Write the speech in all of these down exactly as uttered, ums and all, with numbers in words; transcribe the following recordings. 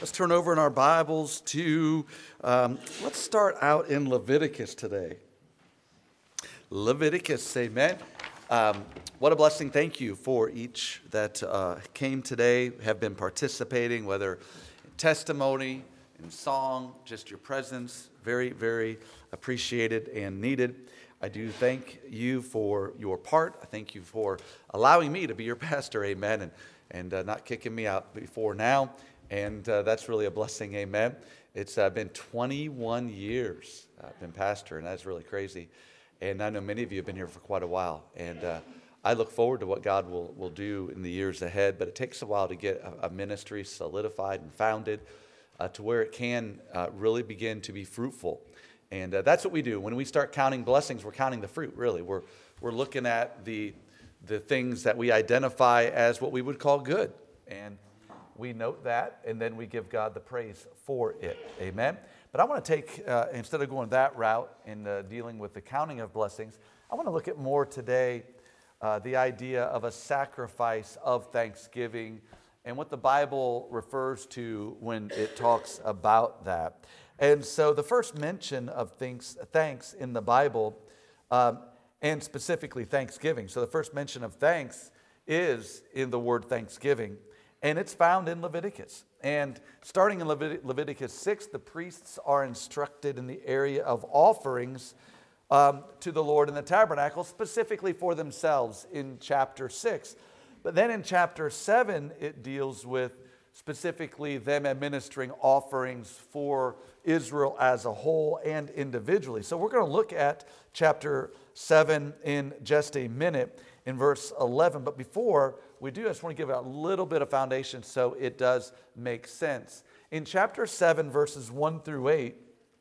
Let's turn over in our Bibles to, um, let's start out in Leviticus today. Leviticus, amen. Um, what a blessing. Thank you for each that uh, came today, have been participating, whether in testimony, in song, just your presence. Very, very appreciated and needed. I do thank you for your part. I thank you for allowing me to be your pastor, amen, and, and uh, not kicking me out before now. And uh, that's really a blessing, amen. It's uh, been twenty-one years I've been pastor, and that's really crazy. And I know many of you have been here for quite a while. And uh, I look forward to what God will, will do in the years ahead. But it takes a while to get a, a ministry solidified and founded uh, to where it can uh, really begin to be fruitful. And uh, that's what we do. When we start counting blessings, we're counting the fruit, really. We're, we're looking at the, the things that we identify as what we would call good. And we note that, and then we give God the praise for it. Amen? But I want to take, uh, instead of going that route in uh, dealing with the counting of blessings, I want to look at more today uh, the idea of a sacrifice of thanksgiving and what the Bible refers to when it talks about that. And so the first mention of thanks, thanks in the Bible, um, and specifically thanksgiving. So the first mention of thanks is in the word thanksgiving. And it's found in Leviticus. And starting in Levit- Leviticus six, the priests are instructed in the area of offerings um, to the Lord in the tabernacle, specifically for themselves in chapter six. But then in chapter seven, it deals with specifically them administering offerings for Israel as a whole and individually. So we're going to look at chapter seven in just a minute in verse eleven. But before we do, I just want to give it a little bit of foundation so it does make sense. In chapter seven, verses one through eight,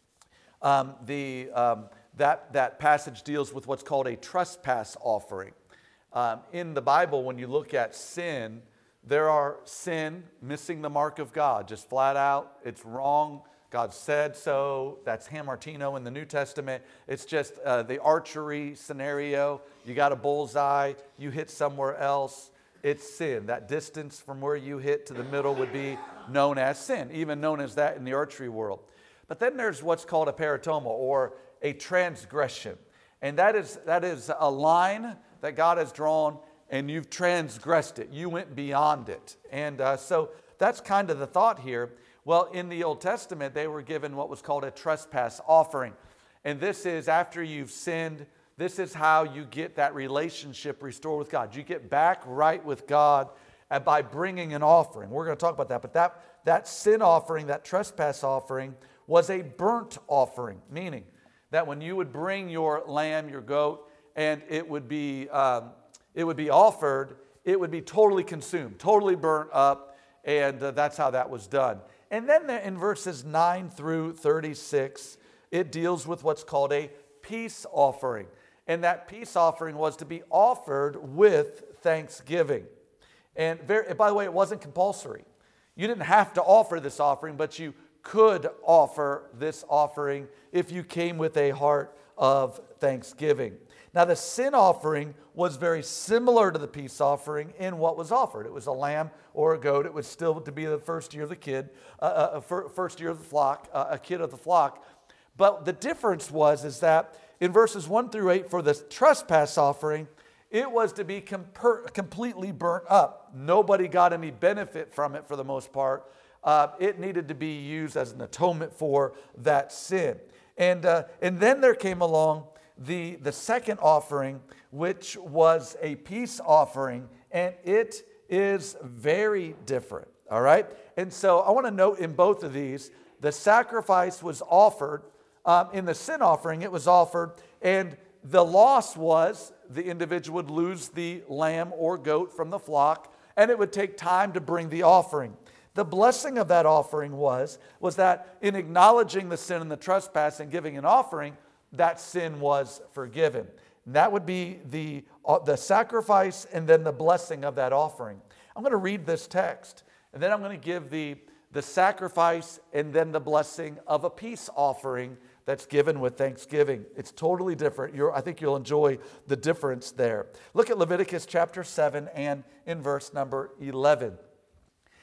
um, the, um, that, that passage deals with what's called a trespass offering. Um, in the Bible, when you look at sin, there are sin, missing the mark of God, just flat out, it's wrong. God said so. That's Hamartino in the New Testament. It's just uh, the archery scenario. You got a bullseye, you hit somewhere else. It's sin. That distance from where you hit to the middle would be known as sin, even known as that in the archery world. But then there's what's called a paratoma, or a transgression. And that is, that is a line that God has drawn, and you've transgressed it. You went beyond it. And uh, so that's kind of the thought here. Well, in the Old Testament, they were given what was called a trespass offering. And this is after you've sinned. This is how you get that relationship restored with God. You get back right with God by bringing an offering. We're going to talk about that. But that, that sin offering, that trespass offering, was a burnt offering, meaning that when you would bring your lamb, your goat, and it would be, um, it would be offered, it would be totally consumed, totally burnt up, and uh, that's how that was done. And then in verses nine through thirty-six, it deals with what's called a peace offering. And that peace offering was to be offered with thanksgiving. And very, by the way, it wasn't compulsory. You didn't have to offer this offering, but you could offer this offering if you came with a heart of thanksgiving. Now, the sin offering was very similar to the peace offering in what was offered. It was a lamb or a goat. It was still to be the first year of the kid, uh, uh, first year of the flock, uh, a kid of the flock. But the difference was is that in verses one through eight, for the trespass offering, it was to be comper- completely burnt up. Nobody got any benefit from it for the most part. Uh, it needed to be used as an atonement for that sin. And, uh, and then there came along the, the second offering, which was a peace offering, and it is very different, all right? And so I want to note in both of these, the sacrifice was offered. Um, in the sin offering, it was offered, and the loss was the individual would lose the lamb or goat from the flock, and it would take time to bring the offering. The blessing of that offering was, was that in acknowledging the sin and the trespass and giving an offering, that sin was forgiven. And that would be the, uh, the sacrifice and then the blessing of that offering. I'm going to read this text, and then I'm going to give the, the sacrifice and then the blessing of a peace offering that's given with thanksgiving. It's totally different. You're, I think you'll enjoy the difference there. Look at Leviticus chapter seven and in verse number eleven.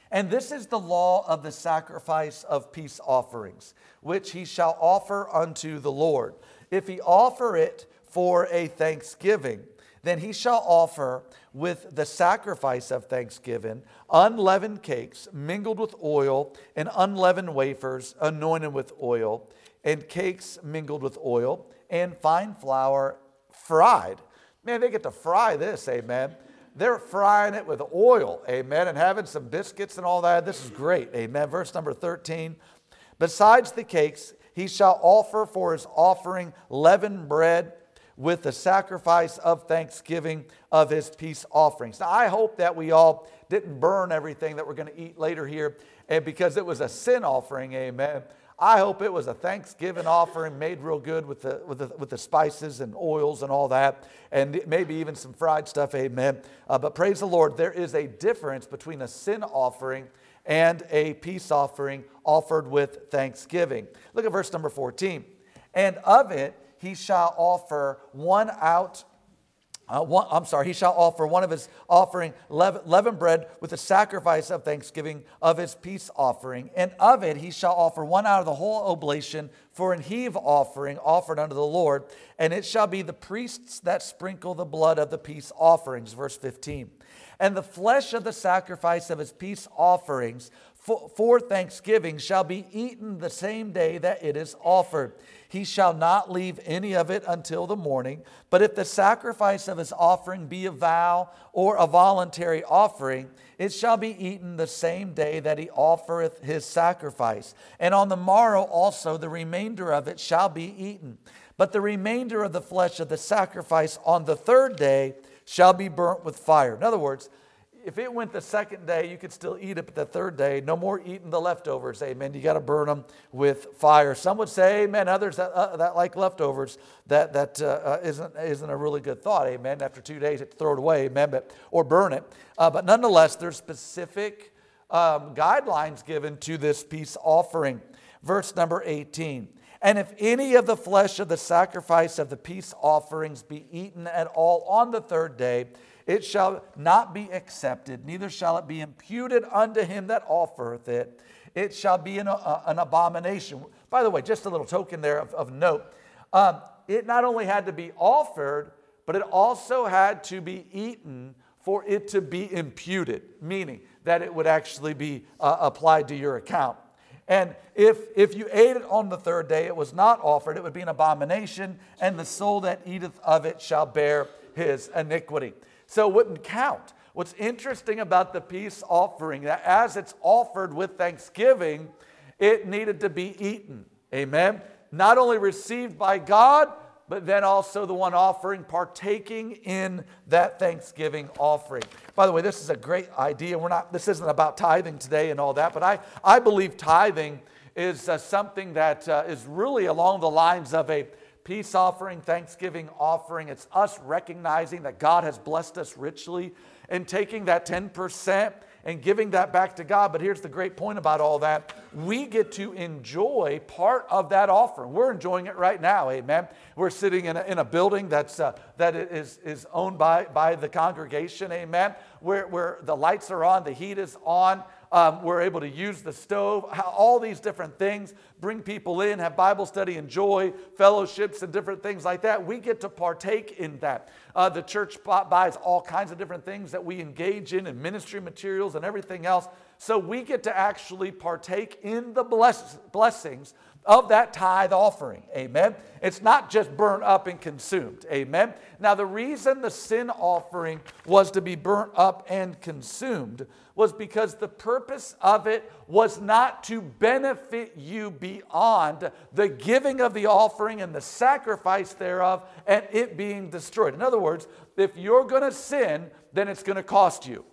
And this is the law of the sacrifice of peace offerings, which he shall offer unto the Lord. If he offer it for a thanksgiving, then he shall offer with the sacrifice of thanksgiving unleavened cakes mingled with oil, and unleavened wafers anointed with oil, and cakes mingled with oil, and fine flour fried. Man, they get to fry this, amen. They're frying it with oil, amen, and having some biscuits and all that. This is great, amen. Verse number thirteen. Besides the cakes, he shall offer for his offering leavened bread with the sacrifice of thanksgiving of his peace offerings. Now, I hope that we all didn't burn everything that we're going to eat later here, and because it was a sin offering, amen. I hope it was a Thanksgiving offering made real good with the, with the, with the spices and oils and all that, and maybe even some fried stuff, amen. Uh, but praise the Lord, there is a difference between a sin offering and a peace offering offered with thanksgiving. Look at verse number fourteen. And of it he shall offer one out Uh, one, I'm sorry, he shall offer one of his offering leaven, leavened bread with the sacrifice of thanksgiving of his peace offering. And of it he shall offer one out of the whole oblation for an heave offering offered unto the Lord. And it shall be the priests that sprinkle the blood of the peace offerings. Verse fifteen. And the flesh of the sacrifice of his peace offerings for, for thanksgiving shall be eaten the same day that it is offered. He shall not leave any of it until the morning. But if the sacrifice of his offering be a vow or a voluntary offering, it shall be eaten the same day that he offereth his sacrifice. And on the morrow also the remainder of it shall be eaten. But the remainder of the flesh of the sacrifice on the third day shall be burnt with fire. In other words, if it went the second day, you could still eat it, but the third day, no more eating the leftovers, amen. You got to burn them with fire. Some would say, amen. Others that, uh, that like leftovers, that, that uh, isn't, isn't a really good thought, amen. After two days, it's throw it away, amen, but, or burn it. Uh, but nonetheless, there's specific um, guidelines given to this peace offering. Verse number eighteen. And if any of the flesh of the sacrifice of the peace offerings be eaten at all on the third day, it shall not be accepted, neither shall it be imputed unto him that offereth it. It shall be an, uh, an abomination. By the way, just a little token there of, of note. Um, it not only had to be offered, but it also had to be eaten for it to be imputed, meaning that it would actually be uh, applied to your account. And if, if you ate it on the third day, it was not offered, it would be an abomination, and the soul that eateth of it shall bear his iniquity. So it wouldn't count. What's interesting about the peace offering, that as it's offered with thanksgiving, it needed to be eaten. Amen? Not only received by God, but then also the one offering, partaking in that thanksgiving offering. By the way, this is a great idea. We're not. This isn't about tithing today and all that, but I, I believe tithing is uh, something that uh, is really along the lines of a peace offering, thanksgiving offering. It's us recognizing that God has blessed us richly and taking that ten percent and giving that back to God. But here's the great point about all that. We get to enjoy part of that offering. We're enjoying it right now, amen. We're sitting in a, in a building that's, uh, that is, is owned by, by the congregation, amen. Where, where the lights are on, the heat is on. Um, we're able to use the stove, all these different things, bring people in, have Bible study, enjoy fellowships and different things like that. We get to partake in that. Uh, the church buys all kinds of different things that we engage in, and ministry materials and everything else. So we get to actually partake in the bless, blessings of that tithe offering. Amen. It's not just burnt up and consumed. Amen. Now, the reason the sin offering was to be burnt up and consumed was because the purpose of it was not to benefit you beyond the giving of the offering and the sacrifice thereof and it being destroyed. In other words, if you're going to sin, then it's going to cost you.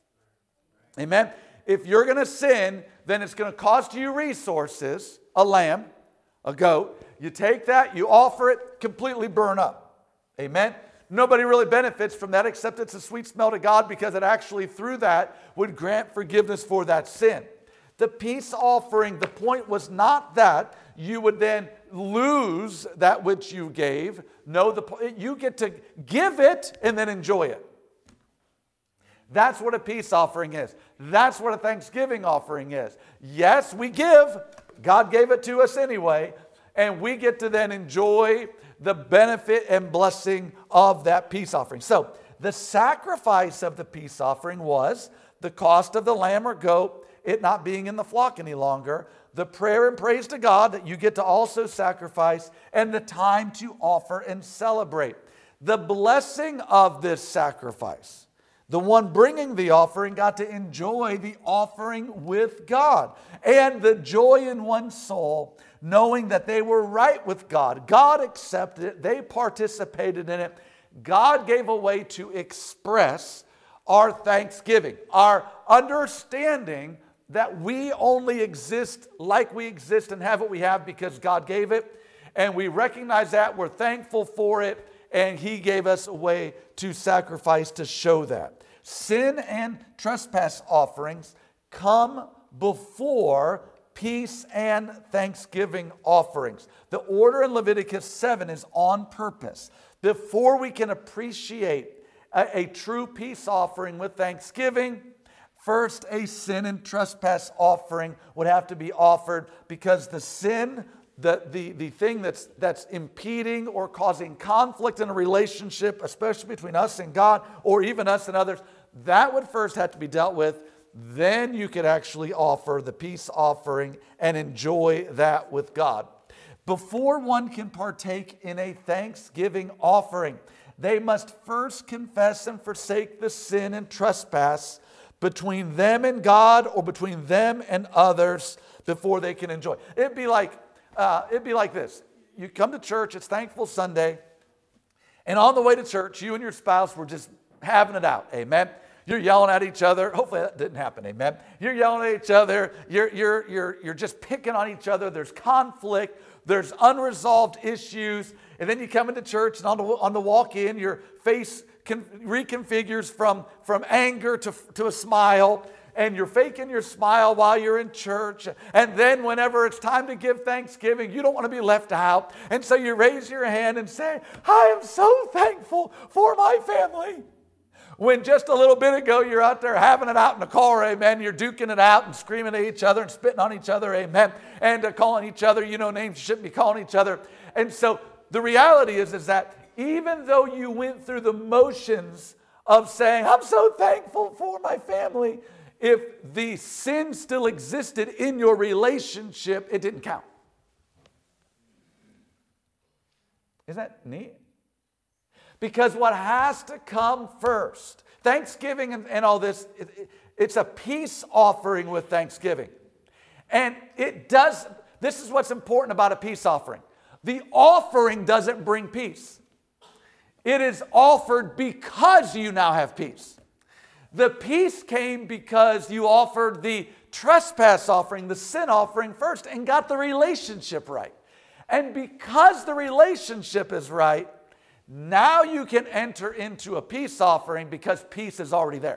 Amen. If you're going to sin, then it's going to cost you resources, a lamb, a goat. You take that, you offer it, completely burn up. Amen. Nobody really benefits from that except it's a sweet smell to God because it actually through that would grant forgiveness for that sin. The peace offering, the point was not that you would then lose that which you gave. No, the, you get to give it and then enjoy it. That's what a peace offering is. That's what a thanksgiving offering is. Yes, we give. God gave it to us anyway. And we get to then enjoy the benefit and blessing of that peace offering. So the sacrifice of the peace offering was the cost of the lamb or goat, it not being in the flock any longer, the prayer and praise to God that you get to also sacrifice, and the time to offer and celebrate. The blessing of this sacrifice, the one bringing the offering got to enjoy the offering with God, and the joy in one's soul, knowing that they were right with God. God accepted it. They participated in it. God gave a way to express our thanksgiving, our understanding that we only exist like we exist and have what we have because God gave it. And we recognize that. We're thankful for it. And He gave us a way to sacrifice to show that. Sin and trespass offerings come before peace and thanksgiving offerings. The order in Leviticus seven is on purpose. Before we can appreciate a, a true peace offering with thanksgiving, first a sin and trespass offering would have to be offered, because the sin, the, the, the thing that's, that's impeding or causing conflict in a relationship, especially between us and God or even us and others, that would first have to be dealt with. Then you could actually offer the peace offering and enjoy that with God. Before one can partake in a thanksgiving offering, they must first confess and forsake the sin and trespass between them and God or between them and others before they can enjoy. It'd be like, uh, it'd be like this. You come to church, it's Thankful Sunday, and on the way to church, you and your spouse were just having it out. Amen. You're yelling at each other. Hopefully that didn't happen. Amen. You're yelling at each other. You're, you're, you're, you're just picking on each other. There's conflict. There's unresolved issues. And then you come into church, and on the, on the walk in, your face con- reconfigures from, from anger to, to a smile. And you're faking your smile while you're in church. And then whenever it's time to give thanksgiving, you don't want to be left out. And so you raise your hand and say, I am so thankful for my family. When just a little bit ago you're out there having it out in the car, amen. You're duking it out and screaming at each other and spitting on each other, amen. And uh, calling each other, you know, names you shouldn't be calling each other. And so the reality is, is that even though you went through the motions of saying, I'm so thankful for my family, if the sin still existed in your relationship, it didn't count. Isn't that neat? Because what has to come first, Thanksgiving and, and all this, it, it, it's a peace offering with Thanksgiving. And it does, this is what's important about a peace offering. The offering doesn't bring peace. It is offered because you now have peace. The peace came because you offered the trespass offering, the sin offering first, and got the relationship right. And because the relationship is right, now you can enter into a peace offering because peace is already there.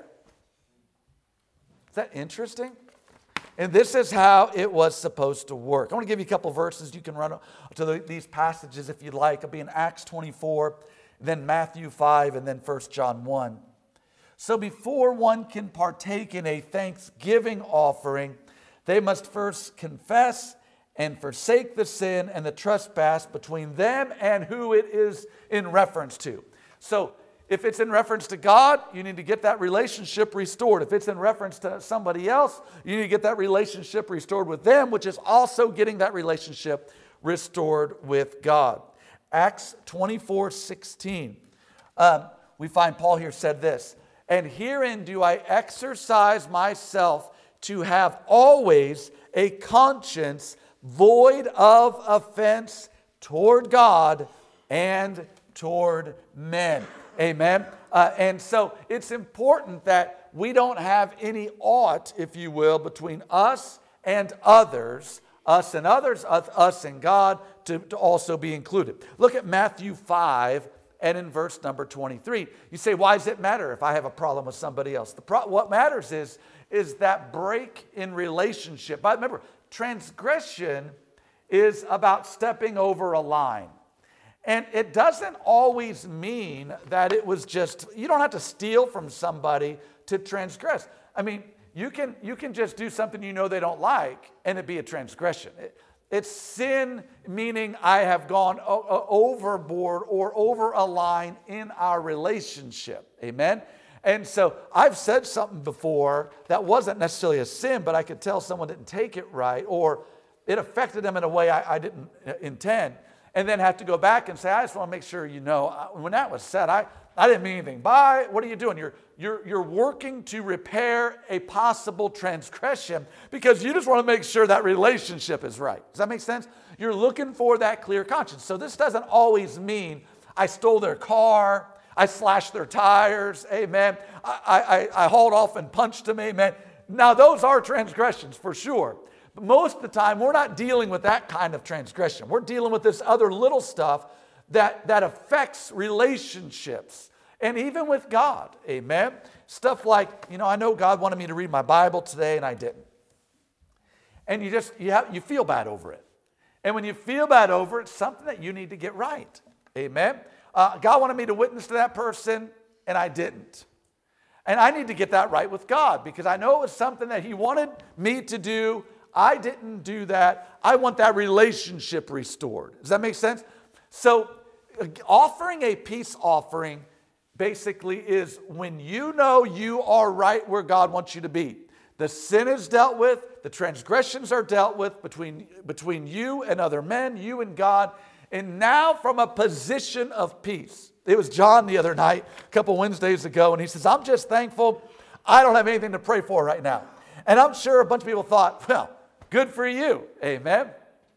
Is that interesting? And this is how it was supposed to work. I want to give you a couple verses. You can run to the, these passages if you'd like. It'll be in Acts twenty-four, then Matthew five, and then First John one. So before one can partake in a thanksgiving offering, they must first confess and forsake the sin and the trespass between them and who it is in reference to. So if it's in reference to God, you need to get that relationship restored. If it's in reference to somebody else, you need to get that relationship restored with them, which is also getting that relationship restored with God. Acts twenty-four sixteen. Um, we find Paul here said this, and herein do I exercise myself to have always a conscience void of offense toward God and toward men. Amen. Uh, and so it's important that we don't have any ought, if you will, between us and others, us and others, us and God, to, to also be included. Look at Matthew five and in verse number twenty-three. You say, why does it matter if I have a problem with somebody else? The pro- what matters is, is that break in relationship. But remember, transgression is about stepping over a line. And it doesn't always mean that it was just, you don't have to steal from somebody to transgress. I mean, you can, you can just do something you know they don't like and it be a transgression. It, it's sin, meaning I have gone o- overboard or over a line in our relationship. Amen? And so I've said something before that wasn't necessarily a sin, but I could tell someone didn't take it right, or it affected them in a way I, I didn't intend, and then have to go back and say, I just want to make sure you know, when that was said, I, I didn't mean anything. Bye, what are you doing? You're, you're, you're working to repair a possible transgression because you just want to make sure that relationship is right. Does that make sense? You're looking for that clear conscience. So this doesn't always mean I stole their car, I slashed their tires, amen. I, I, I hauled off and punched them, amen. Now, those are transgressions for sure. But most of the time, we're not dealing with that kind of transgression. We're dealing with this other little stuff that, that affects relationships. And even with God, amen. Stuff like, you know, I know God wanted me to read my Bible today and I didn't. And you just, you, have, you feel bad over it. And when you feel bad over it, it's something that you need to get right, amen. Uh, God wanted me to witness to that person, and I didn't. And I need to get that right with God because I know it was something that He wanted me to do. I didn't do that. I want that relationship restored. Does that make sense? So uh, offering a peace offering basically is when you know you are right where God wants you to be. The sin is dealt with. The transgressions are dealt with between, between you and other men, you and God. And now from a position of peace. It was John the other night, a couple Wednesdays ago, and he says, I'm just thankful I don't have anything to pray for right now. And I'm sure a bunch of people thought, well, good for you, amen.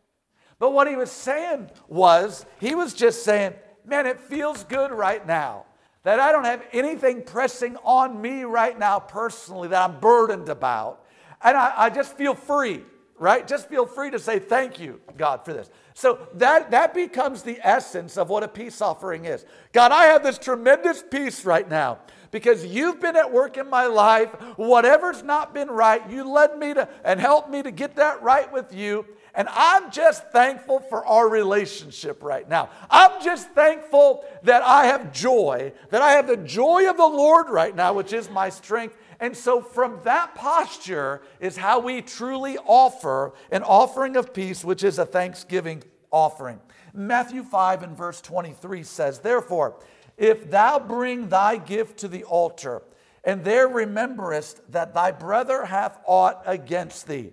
But what he was saying was, he was just saying, man, it feels good right now that I don't have anything pressing on me right now personally that I'm burdened about. And I, I just feel free, right? Just feel free to say thank you, God, for this. So that, that becomes the essence of what a peace offering is. God, I have this tremendous peace right now because you've been at work in my life. Whatever's not been right, you led me to and helped me to get that right with you. And I'm just thankful for our relationship right now. I'm just thankful that I have joy, that I have the joy of the Lord right now, which is my strength. And so from that posture is how we truly offer an offering of peace, which is a thanksgiving offering. Matthew five and verse twenty-three says, therefore, if thou bring thy gift to the altar, and there rememberest that thy brother hath aught against thee,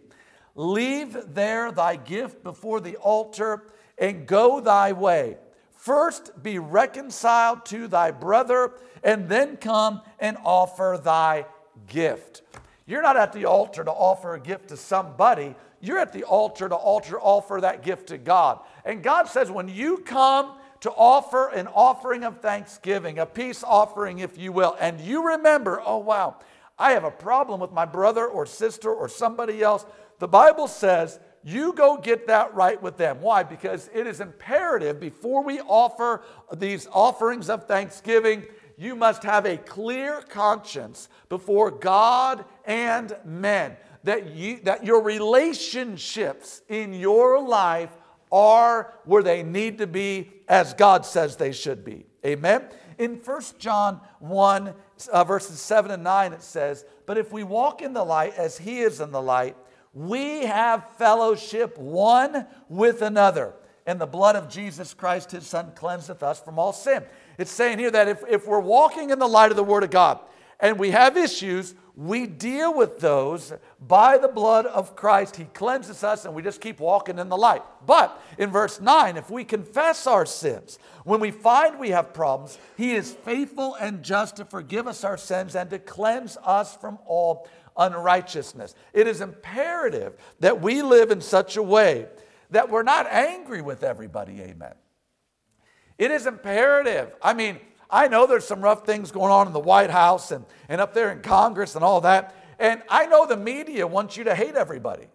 leave there thy gift before the altar, and go thy way. First be reconciled to thy brother, and then come and offer thy gift. You're not at the altar to offer a gift to somebody. You're at the altar to altar offer that gift to God. And God says when you come to offer an offering of thanksgiving, a peace offering, if you will, and you remember, oh wow, I have a problem with my brother or sister or somebody else, the Bible says you go get that right with them. Why? Because it is imperative before we offer these offerings of thanksgiving, you must have a clear conscience before God and men that you that your relationships in your life are where they need to be as God says they should be. Amen? In First John one, uh, verses seven and nine, it says, but if we walk in the light as He is in the light, we have fellowship one with another. And the blood of Jesus Christ, His Son, cleanseth us from all sin. It's saying here that if, if we're walking in the light of the Word of God and we have issues, we deal with those by the blood of Christ. He cleanses us and we just keep walking in the light. But in verse nine, if we confess our sins, when we find we have problems, He is faithful and just to forgive us our sins and to cleanse us from all unrighteousness. It is imperative that we live in such a way that we're not angry with everybody, amen. It is imperative. I mean, I know there's some rough things going on in the White House and, and up there in Congress and all that. And I know the media wants you to hate everybody.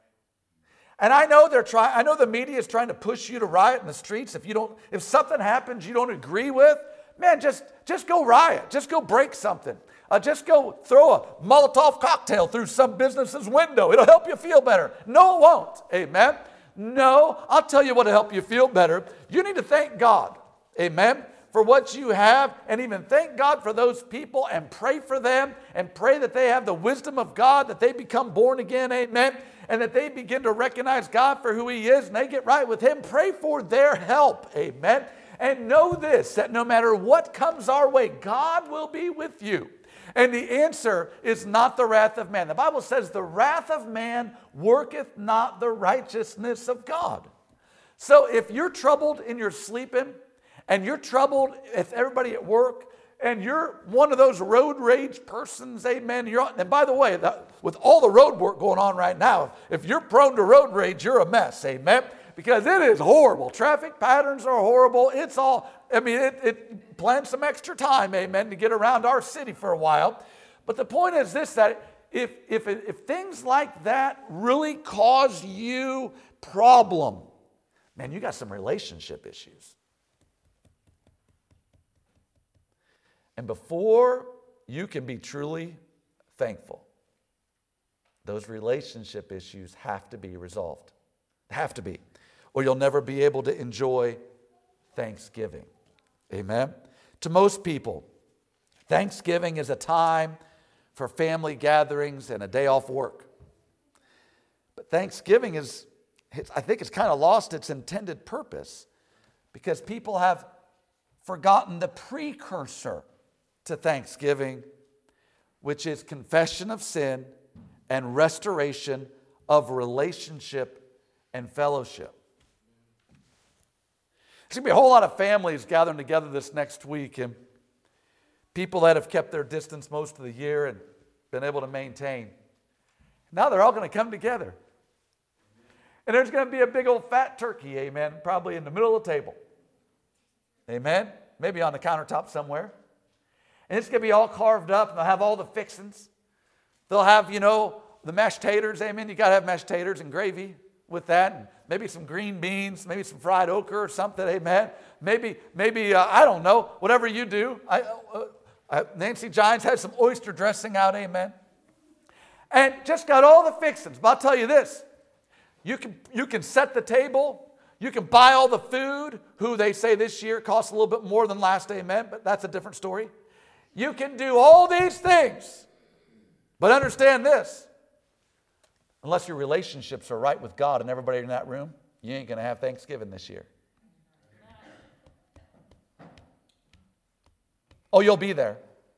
And I know they're trying, I know the media is trying to push you to riot in the streets. If you don't, if something happens you don't agree with, man, just, just go riot. Just go break something. Uh, just go throw a Molotov cocktail through some business's window. It'll help you feel better. No, it won't. Amen. No, I'll tell you what will help you feel better. You need to thank God, amen, for what you have, and even thank God for those people and pray for them and pray that they have the wisdom of God, that they become born again, amen, and that they begin to recognize God for who He is and they get right with Him. Pray for their help, amen. And know this, that no matter what comes our way, God will be with you. And the answer is not the wrath of man. The Bible says the wrath of man worketh not the righteousness of God. So if you're troubled in your sleeping, and you're troubled with everybody at work, and you're one of those road rage persons, amen. You're on, and by the way, that, with all the road work going on right now, if you're prone to road rage, you're a mess, amen. Because it is horrible. Traffic patterns are horrible. It's all, I mean, it, it plans some extra time, amen, to get around our city for a while. But the point is this, that if, if, if things like that really cause you problem, man, you got some relationship issues. And before you can be truly thankful, those relationship issues have to be resolved. Have to be. Or you'll never be able to enjoy Thanksgiving. Amen? To most people, Thanksgiving is a time for family gatherings and a day off work. But Thanksgiving is, I think it's kind of lost its intended purpose because people have forgotten the precursor to Thanksgiving, which is confession of sin and restoration of relationship and fellowship. There's going to be a whole lot of families gathering together this next week, and people that have kept their distance most of the year and been able to maintain. Now they're all going to come together. And there's going to be a big old fat turkey, amen, probably in the middle of the table. Amen? Maybe on the countertop somewhere. And it's going to be all carved up, and they'll have all the fixings. They'll have, you know, the mashed taters, amen. You got to have mashed taters and gravy with that, and maybe some green beans, maybe some fried okra or something, amen. Maybe, maybe uh, I don't know, whatever you do. I, uh, uh, Nancy Gines had some oyster dressing out, amen. And just got all the fixings. But I'll tell you this, you can, you can set the table, you can buy all the food, who they say this year costs a little bit more than last, amen, but that's a different story. You can do all these things, but understand this. Unless your relationships are right with God and everybody in that room, you ain't going to have Thanksgiving this year. Oh, you'll be there.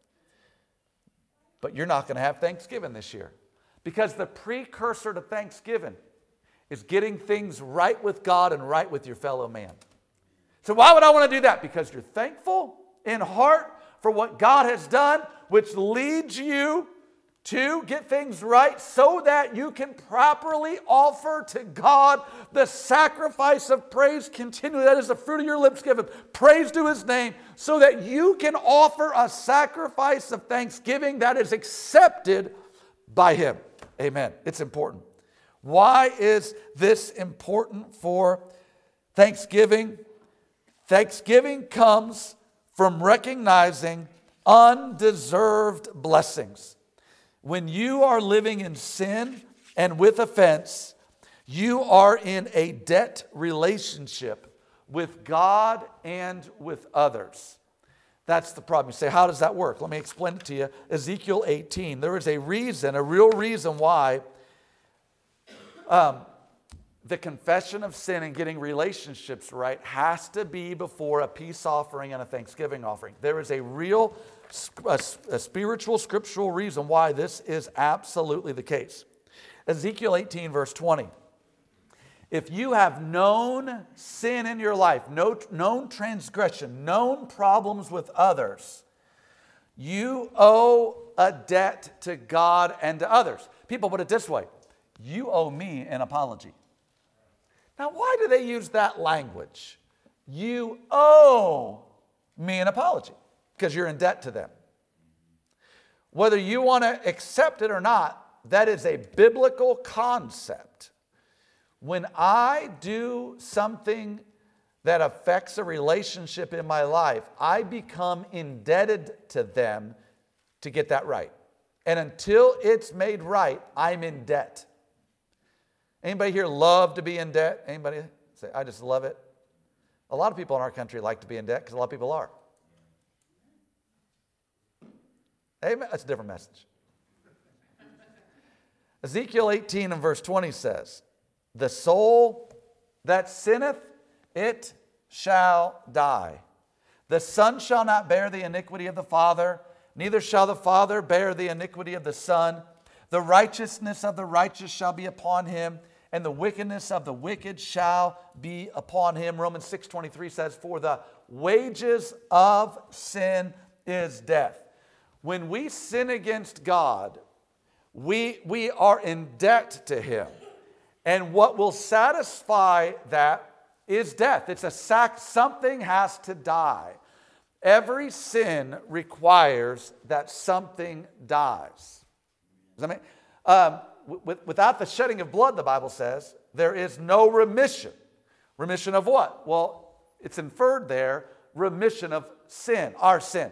But you're not going to have Thanksgiving this year. Because the precursor to Thanksgiving is getting things right with God and right with your fellow man. So why would I want to do that? Because you're thankful in heart for what God has done, which leads you to get things right so that you can properly offer to God the sacrifice of praise continually. That is the fruit of your lips given. Praise to His name so that you can offer a sacrifice of thanksgiving that is accepted by Him. Amen. It's important. Why is this important for Thanksgiving? Thanksgiving comes from recognizing undeserved blessings. When you are living in sin and with offense, you are in a debt relationship with God and with others. That's the problem. You say, how does that work? Let me explain it to you. Ezekiel eighteen. There is a reason, a real reason why um, the confession of sin and getting relationships right has to be before a peace offering and a thanksgiving offering. There is a real A, a spiritual, scriptural reason why this is absolutely the case. Ezekiel eighteen, verse twenty. If you have known sin in your life, no, known transgression, known problems with others, you owe a debt to God and to others. People put it this way, you owe me an apology. Now, why do they use that language? You owe me an apology. Because you're in debt to them. Whether you want to accept it or not, that is a biblical concept. When I do something that affects a relationship in my life, I become indebted to them to get that right. And until it's made right, I'm in debt. Anybody here love to be in debt? Anybody say, I just love it? A lot of people in our country like to be in debt because a lot of people are. Amen. That's a different message. Ezekiel eighteen and verse twenty says, the soul that sinneth, it shall die. The son shall not bear the iniquity of the father, neither shall the father bear the iniquity of the son. The righteousness of the righteous shall be upon him, and the wickedness of the wicked shall be upon him. Romans six twenty-three says, for the wages of sin is death. When we sin against God, we, we are in debt to him. And what will satisfy that is death. It's a sac. Something has to die. Every sin requires that something dies. Does that mean? Um, w- without the shedding of blood, the Bible says, there is no remission. Remission of what? Well, it's inferred there, remission of sin, our sin.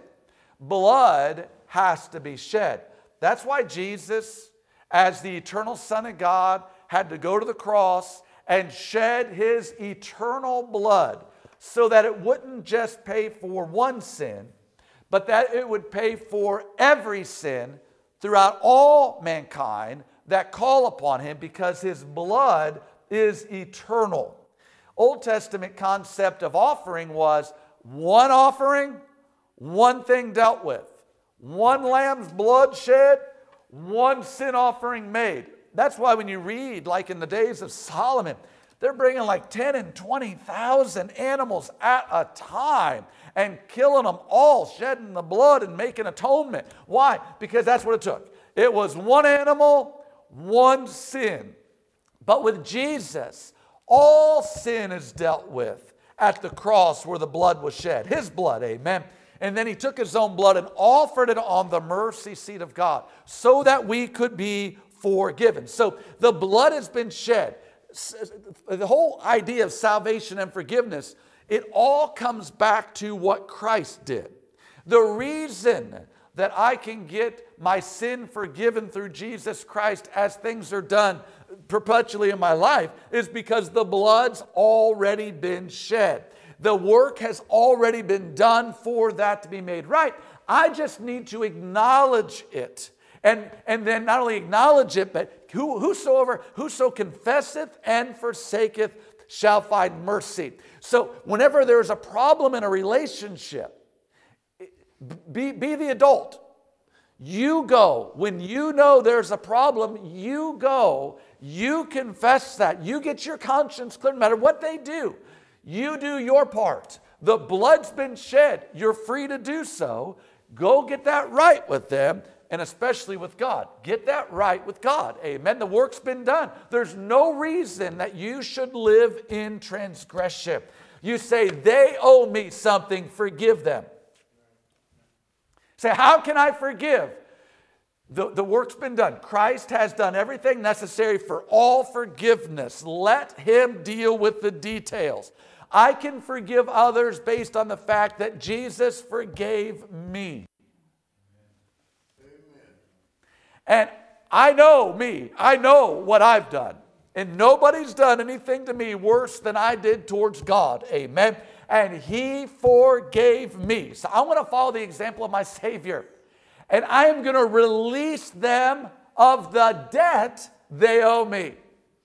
Blood has to be shed. That's why Jesus, as the eternal Son of God, had to go to the cross and shed his eternal blood so that it wouldn't just pay for one sin, but that it would pay for every sin throughout all mankind that call upon him, because his blood is eternal. Old Testament concept of offering was one offering, one thing dealt with. One lamb's blood shed, one sin offering made. That's why when you read, like in the days of Solomon, they're bringing like ten and twenty thousand animals at a time and killing them all, shedding the blood and making atonement. Why? Because that's what it took. It was one animal, one sin. But with Jesus, all sin is dealt with at the cross where the blood was shed. His blood, amen. And then he took his own blood and offered it on the mercy seat of God so that we could be forgiven. So the blood has been shed. The whole idea of salvation and forgiveness, it all comes back to what Christ did. The reason that I can get my sin forgiven through Jesus Christ as things are done perpetually in my life is because the blood's already been shed. The work has already been done for that to be made right. I just need to acknowledge it. And, and then not only acknowledge it, but who, whosoever, whoso confesseth and forsaketh shall find mercy. So whenever there's a problem in a relationship, be, be the adult. You go. When you know there's a problem, you go. You confess that. You get your conscience clear no matter what they do. You do your part. The blood's been shed. You're free to do so. Go get that right with them, and especially with God. Get that right with God. Amen. The work's been done. There's no reason that you should live in transgression. You say, they owe me something, forgive them. Say, how can I forgive? The, the work's been done. Christ has done everything necessary for all forgiveness. Let him deal with the details. I can forgive others based on the fact that Jesus forgave me. And I know me. I know what I've done. And nobody's done anything to me worse than I did towards God. Amen. And he forgave me. So I want to follow the example of my Savior. And I am going to release them of the debt they owe me.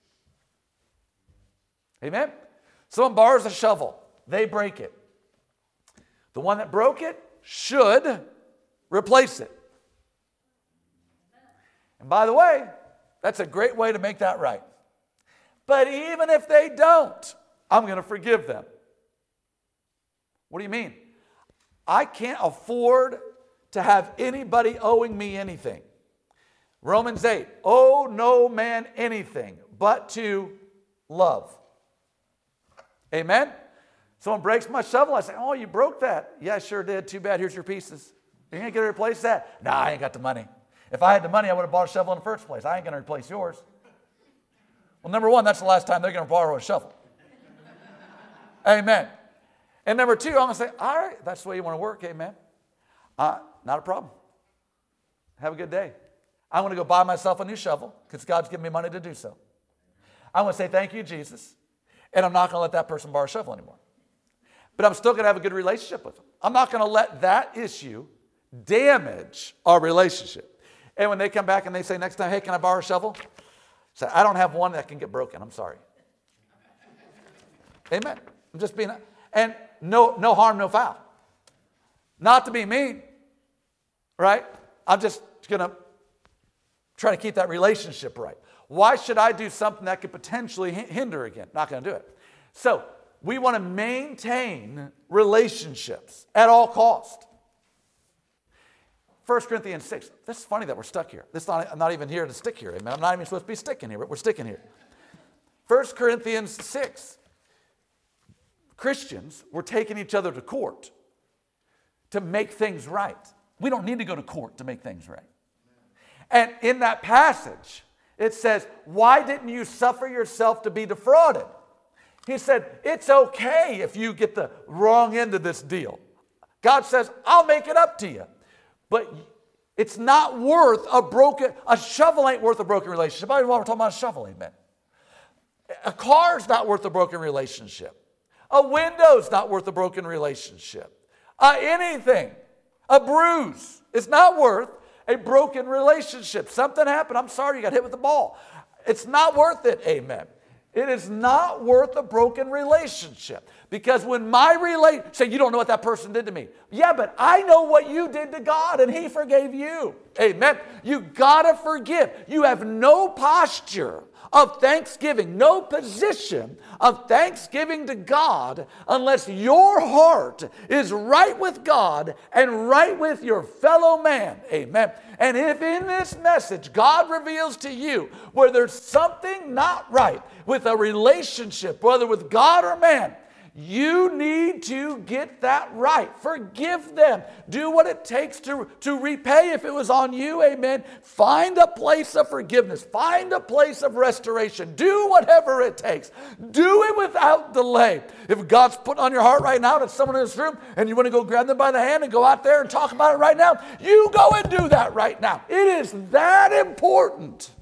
Amen. Someone borrows a shovel. They break it. The one that broke it should replace it. And by the way, that's a great way to make that right. But even if they don't, I'm going to forgive them. What do you mean? I can't afford to have anybody owing me anything. Romans eight, owe no man anything but to love. Amen? Someone breaks my shovel, I say, oh, you broke that. Yeah, I sure did. Too bad, here's your pieces. You ain't going to replace that? Nah, I ain't got the money. If I had the money, I would have bought a shovel in the first place. I ain't going to replace yours. Well, number one, that's the last time they're going to borrow a shovel. Amen. And number two, I'm going to say, all right, that's the way you want to work, amen. Uh, not a problem. Have a good day. I'm going to go buy myself a new shovel because God's given me money to do so. I'm going to say, thank you, Jesus. And I'm not going to let that person borrow a shovel anymore. But I'm still going to have a good relationship with them. I'm not going to let that issue damage our relationship. And when they come back and they say next time, hey, can I borrow a shovel? Say, I don't have one that can get broken. I'm sorry. Amen. I'm just being, and no, no harm, no foul. Not to be mean, right? I'm just going to try to keep that relationship right. Why should I do something that could potentially hinder again? Not going to do it. So we want to maintain relationships at all cost. First Corinthians six. This is funny that we're stuck here. This not, I'm not even here to stick here. Amen. I'm not even supposed to be sticking here, but we're sticking here. First Corinthians six. Christians were taking each other to court to make things right. We don't need to go to court to make things right. And in that passage, it says, why didn't you suffer yourself to be defrauded? He said, it's okay if you get the wrong end of this deal. God says, I'll make it up to you. But it's not worth a broken, a shovel ain't worth a broken relationship. I don't know why we're talking about a shovel, amen. A car's not worth a broken relationship. A window's not worth a broken relationship. Uh, anything, a bruise, is not worth a broken relationship. Something happened. I'm sorry, you got hit with the ball. It's not worth it. Amen. It is not worth a broken relationship. Because when my relate, say, you don't know what that person did to me. Yeah, but I know what you did to God and he forgave you. Amen. You gotta forgive. You have no posture of thanksgiving, no position of thanksgiving to God unless your heart is right with God and right with your fellow man. Amen. And if in this message God reveals to you where there's something not right with a relationship, whether with God or man, you need to get that right. Forgive them. Do what it takes to, to repay if it was on you. Amen. Find a place of forgiveness. Find a place of restoration. Do whatever it takes. Do it without delay. If God's put on your heart right now to someone in this room and you want to go grab them by the hand and go out there and talk about it right now, you go and do that right now. It is that important.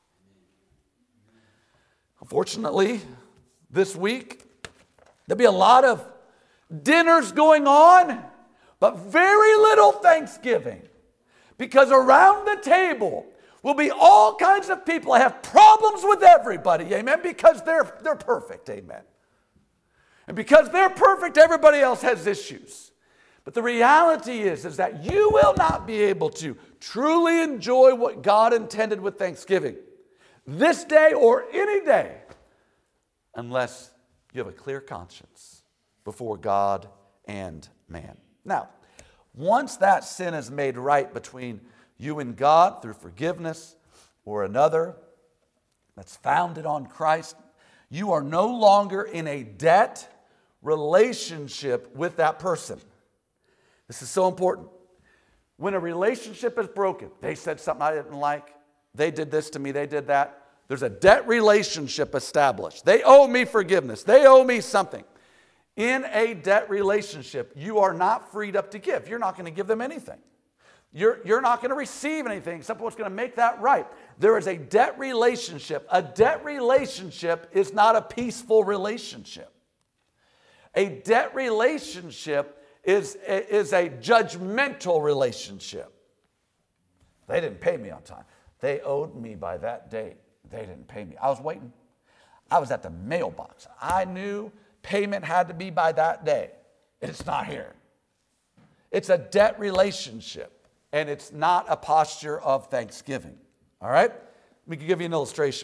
Unfortunately, this week, there'll be a lot of dinners going on, but very little Thanksgiving. Because around the table will be all kinds of people that have problems with everybody, amen, because they're, they're perfect, amen. And because they're perfect, everybody else has issues. But the reality is, is that you will not be able to truly enjoy what God intended with Thanksgiving this day or any day unless you have a clear conscience before God and man. Now, once that sin is made right between you and God through forgiveness or another that's founded on Christ, you are no longer in a debt relationship with that person. This is so important. When a relationship is broken, they said something I didn't like, they did this to me, they did that. There's a debt relationship established. They owe me forgiveness. They owe me something. In a debt relationship, you are not freed up to give. You're not going to give them anything. You're, you're not going to receive anything except what's going to make that right. There is a debt relationship. A debt relationship is not a peaceful relationship. A debt relationship is, is a judgmental relationship. They didn't pay me on time. They owed me by that date. They didn't pay me. I was waiting. I was at the mailbox. I knew payment had to be by that day. It's not here. It's a debt relationship, and it's not a posture of thanksgiving. All right? Let me give you an illustration.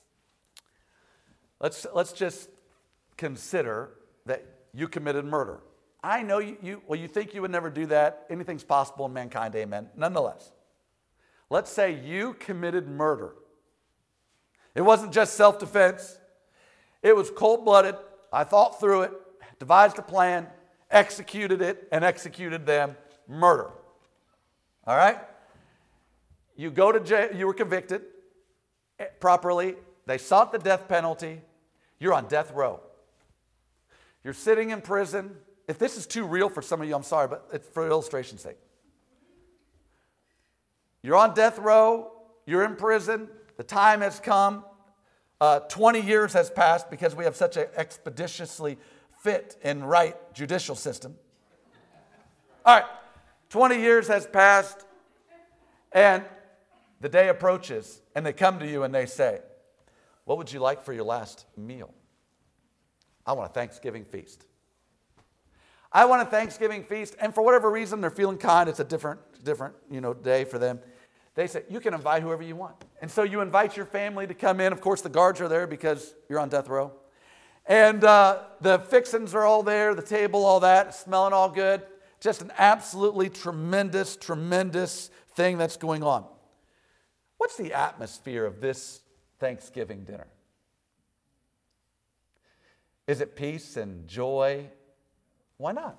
Let's, let's just consider that you committed murder. I know you, you, well, you think you would never do that. Anything's possible in mankind, amen. Nonetheless, let's say you committed murder. It wasn't just self-defense. It was cold-blooded. I thought through it, devised a plan, executed it, and executed them. Murder. All right? You go to jail. You were convicted properly. They sought the death penalty. You're on death row. You're sitting in prison. If this is too real for some of you, I'm sorry, but it's for illustration's sake. You're on death row. You're in prison. The time has come. Uh, twenty years has passed because we have such an expeditiously fit and right judicial system. All right. twenty years has passed, and the day approaches, and they come to you and they say, what would you like for your last meal? I want a Thanksgiving feast. I want a Thanksgiving feast, and for whatever reason, they're feeling kind. It's a different, different, you know, day for them. They say, you can invite whoever you want. And so you invite your family to come in. Of course, the guards are there because you're on death row. And uh, the fixins are all there, the table, all that, smelling all good. Just an absolutely tremendous, tremendous thing that's going on. What's the atmosphere of this Thanksgiving dinner? Is it peace and joy? Why not?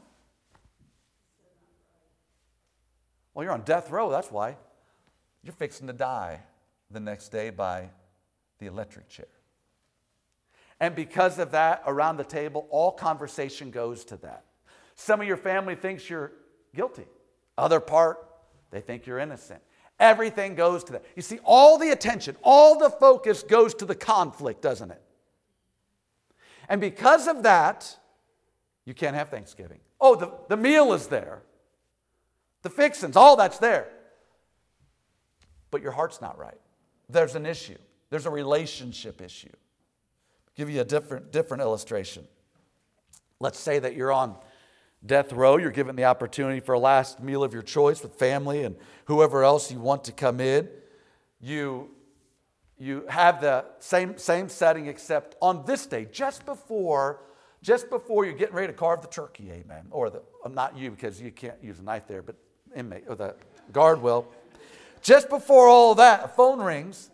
Well, you're on death row, that's why. You're fixing to die the next day by the electric chair. And because of that, around the table, all conversation goes to that. Some of your family thinks you're guilty. Other part, they think you're innocent. Everything goes to that. You see, all the attention, all the focus goes to the conflict, doesn't it? And because of that, you can't have Thanksgiving. Oh, the, the meal is there. The fixins, all that's there. But your heart's not right. There's an issue. There's a relationship issue. I'll give you a different, different illustration. Let's say that you're on death row. You're given the opportunity for a last meal of your choice with family and whoever else you want to come in. You, you have the same, same setting, except on this day, just before, just before you're getting ready to carve the turkey, amen. Or the, not you, because you can't use a knife there, but inmate, or the guard will. Just before all of that, a phone rings,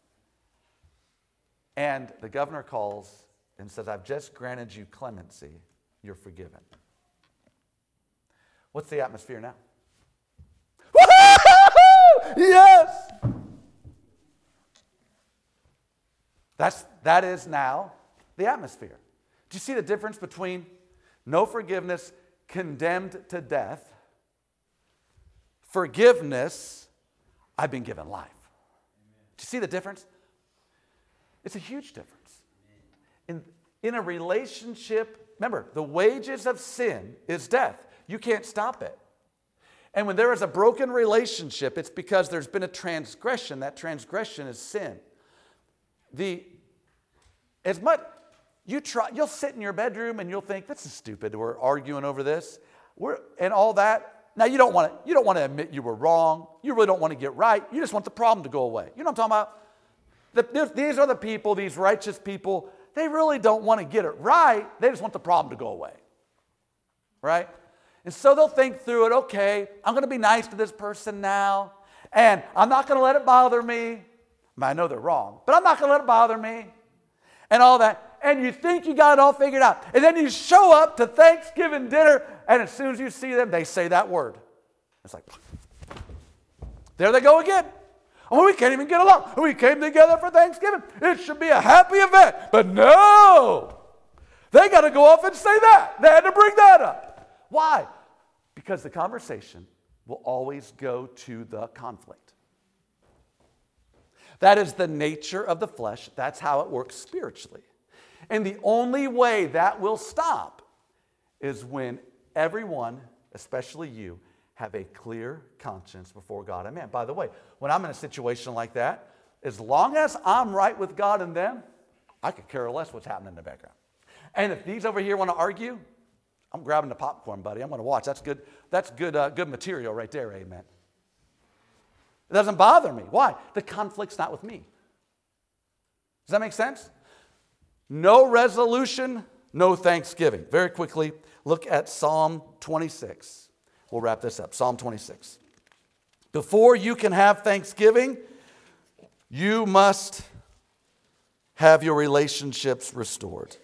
and the governor calls and says, I've just granted you clemency. You're forgiven. What's the atmosphere now? Yes! That's, that is now the atmosphere. Do you see the difference between no forgiveness, condemned to death, forgiveness, I've been given life? Do you see the difference? It's a huge difference. In, in a relationship, remember, the wages of sin is death. You can't stop it. And when there is a broken relationship, it's because there's been a transgression. That transgression is sin. The, as much, you try, you'll sit in your bedroom and you'll think, this is stupid. We're arguing over this. We're, and all that. Now, you don't want to, you don't want to admit you were wrong. You really don't want to get right. You just want the problem to go away. You know what I'm talking about? The, these are the people, these righteous people, they really don't want to get it right. They just want the problem to go away. Right? And so they'll think through it, okay, I'm going to be nice to this person now, and I'm not going to let it bother me. I, mean, I know they're wrong, but I'm not going to let it bother me, and all that. And you think you got it all figured out. And then you show up to Thanksgiving dinner, and as soon as you see them, they say that word. It's like, there they go again. Oh, we can't even get along. We came together for Thanksgiving. It should be a happy event. But no, they got to go off and say that. They had to bring that up. Why? Because the conversation will always go to the conflict. That is the nature of the flesh. That's how it works spiritually. And the only way that will stop is when everyone, especially you, have a clear conscience before God and man. By the way, when I'm in a situation like that, as long as I'm right with God and them, I could care less what's happening in the background. And if these over here want to argue, I'm grabbing the popcorn, buddy. I'm going to watch. That's good. That's good. Uh, good material right there. Amen. It doesn't bother me. Why? The conflict's not with me. Does that make sense? No resolution, no thanksgiving. Very quickly, look at Psalm twenty-six. We'll wrap this up. Psalm twenty-six. Before you can have thanksgiving, you must have your relationships restored.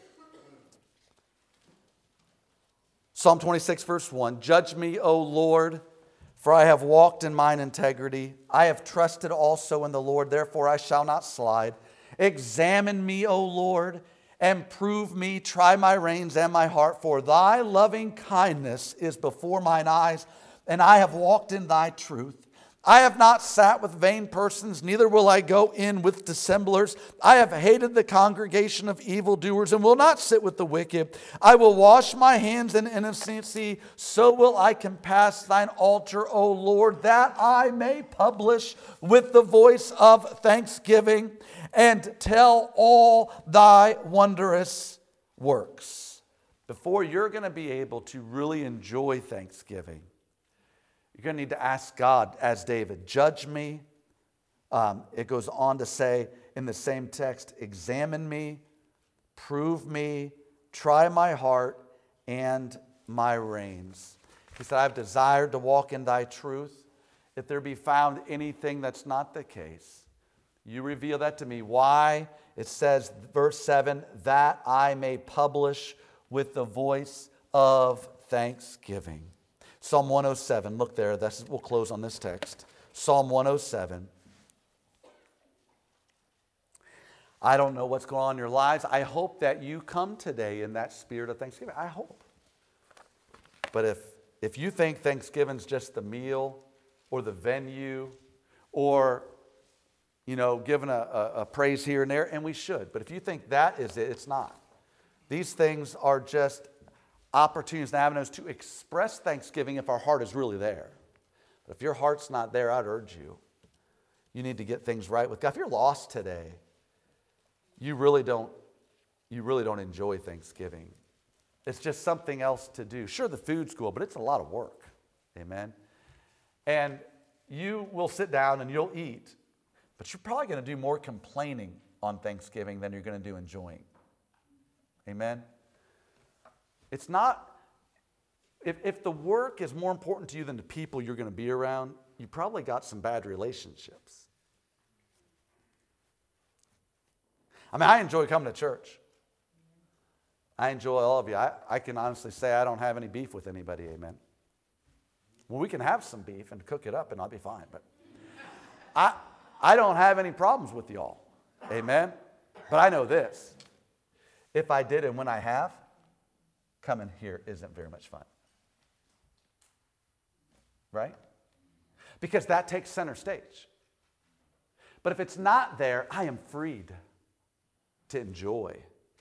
Psalm twenty-six, verse one. Judge me, O Lord, for I have walked in mine integrity. I have trusted also in the Lord, therefore I shall not slide. Examine me, O Lord, and prove me, try my reins and my heart, for thy loving kindness is before mine eyes, and I have walked in thy truth. I have not sat with vain persons, neither will I go in with dissemblers. I have hated the congregation of evildoers, and will not sit with the wicked. I will wash my hands in innocency, so will I compass thine altar, O Lord, that I may publish with the voice of thanksgiving, and tell all thy wondrous works. Before you're going to be able to really enjoy Thanksgiving, you're going to need to ask God, as David, judge me. Um, it goes on to say in the same text, examine me, prove me, try my heart and my reins. He said, I have desired to walk in thy truth. If there be found anything that's not the case, you reveal that to me. Why? It says, verse seven, that I may publish with the voice of thanksgiving. Psalm one oh seven, look there, that's, we'll close on this text. Psalm one oh seven. I don't know what's going on in your lives. I hope that you come today in that spirit of thanksgiving. I hope. But if, if you think Thanksgiving's just the meal or the venue or, you know, giving a, a, a praise here and there, and we should. But if you think that is it, it's not. These things are just opportunities and avenues to express thanksgiving if our heart is really there. But if your heart's not there, I'd urge you, you need to get things right with God. If you're lost today, you really don't, you really don't enjoy Thanksgiving. It's just something else to do. Sure, the food's cool, but it's a lot of work. Amen? And you will sit down and you'll eat, but you're probably going to do more complaining on Thanksgiving than you're going to do enjoying. Amen? It's not, if, if the work is more important to you than the people you're going to be around, you probably got some bad relationships. I mean, I enjoy coming to church. I enjoy all of you. I, I can honestly say I don't have any beef with anybody, amen. Well, we can have some beef and cook it up and I'll be fine. But I, I don't have any problems with y'all, amen. But I know this. If I did and when I have, coming here isn't very much fun. Right? Because that takes center stage. But if it's not there, I am freed to enjoy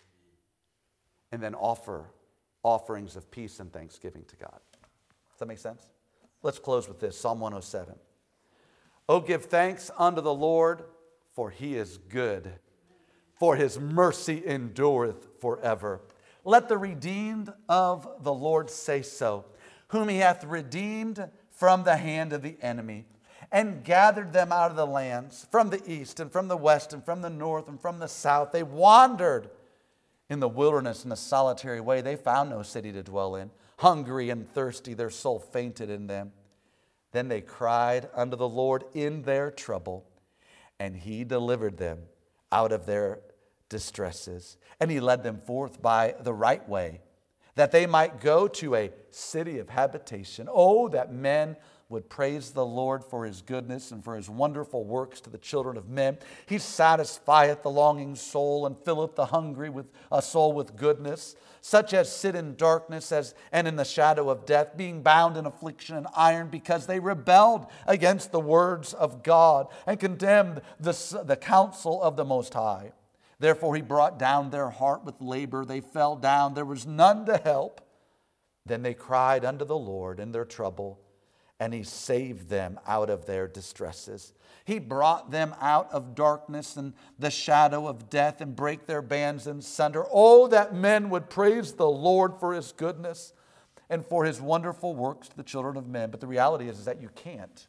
and then offer offerings of peace and thanksgiving to God. Does that make sense? Let's close with this, Psalm one oh seven. Oh, give thanks unto the Lord, for he is good, for his mercy endureth forever. Let the redeemed of the Lord say so, whom he hath redeemed from the hand of the enemy, and gathered them out of the lands, from the east and from the west and from the north and from the south. They wandered in the wilderness in a solitary way. They found no city to dwell in. Hungry and thirsty, their soul fainted in them. Then they cried unto the Lord in their trouble, and he delivered them out of their distresses. And he led them forth by the right way, that they might go to a city of habitation. Oh, that men would praise the Lord for his goodness and for his wonderful works to the children of men. He satisfieth the longing soul and filleth the hungry with a soul with goodness. Such as sit in darkness as and in the shadow of death, being bound in affliction and iron, because they rebelled against the words of God and condemned the, the counsel of the Most High. Therefore he brought down their heart with labor. They fell down. There was none to help. Then they cried unto the Lord in their trouble, and he saved them out of their distresses. He brought them out of darkness and the shadow of death, and brake their bands in sunder. Oh, that men would praise the Lord for his goodness and for his wonderful works to the children of men. But the reality is, is that you can't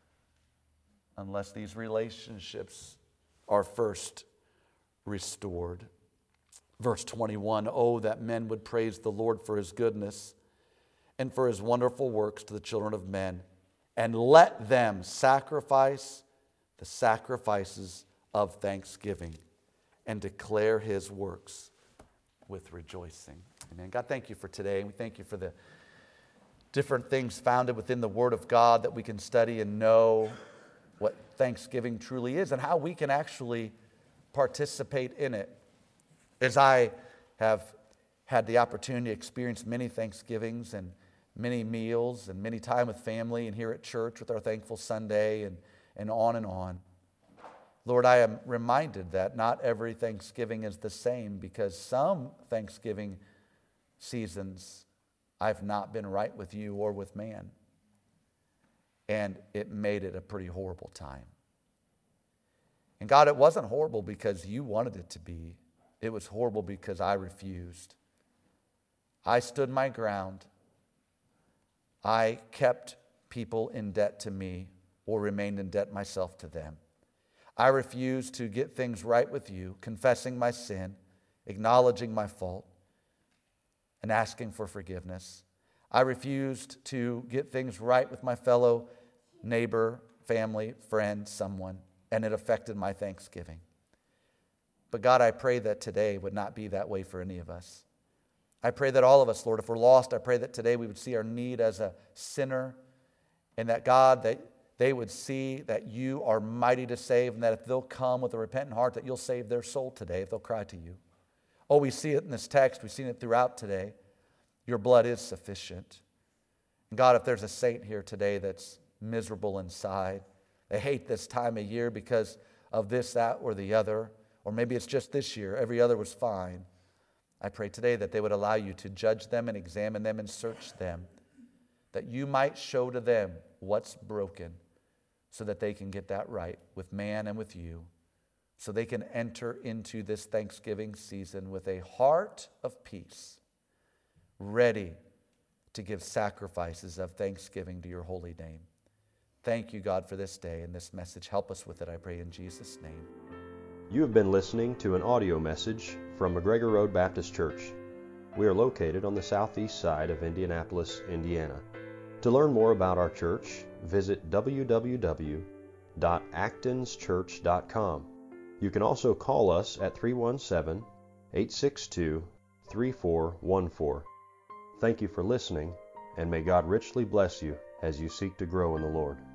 unless these relationships are first restored. Verse twenty-one, oh, that men would praise the Lord for his goodness and for his wonderful works to the children of men, and let them sacrifice the sacrifices of thanksgiving and declare his works with rejoicing. Amen. God, thank you for today. We thank you for the different things founded within the Word of God that we can study and know what Thanksgiving truly is and how we can actually participate in it. As I have had the opportunity to experience many Thanksgivings and many meals and many time with family and here at church with our Thankful Sunday and, and on and on. Lord, I am reminded that not every Thanksgiving is the same, because some Thanksgiving seasons I've not been right with you or with man. And it made it a pretty horrible time. And God, it wasn't horrible because you wanted it to be. It was horrible because I refused. I stood my ground. I kept people in debt to me or remained in debt myself to them. I refused to get things right with you, confessing my sin, acknowledging my fault, and asking for forgiveness. I refused to get things right with my fellow neighbor, family, friend, someone, and it affected my Thanksgiving. But God, I pray that today would not be that way for any of us. I pray that all of us, Lord, if we're lost, I pray that today we would see our need as a sinner, and that, God, that they would see that you are mighty to save, and that if they'll come with a repentant heart, that you'll save their soul today if they'll cry to you. Oh, we see it in this text. We've seen it throughout today. Your blood is sufficient. And God, if there's a saint here today that's miserable inside, they hate this time of year because of this, that, or the other, or maybe it's just this year, every other was fine. I pray today that they would allow you to judge them and examine them and search them, that you might show to them what's broken so that they can get that right with man and with you, so they can enter into this Thanksgiving season with a heart of peace, ready to give sacrifices of thanksgiving to your holy name. Thank you, God, for this day and this message. Help us with it, I pray in Jesus' name. You have been listening to an audio message from McGregor Road Baptist Church. We are located on the southeast side of Indianapolis, Indiana. To learn more about our church, visit w w w dot actons church dot com. You can also call us at three one seven, eight six two, three four one four. Thank you for listening, and may God richly bless you as you seek to grow in the Lord.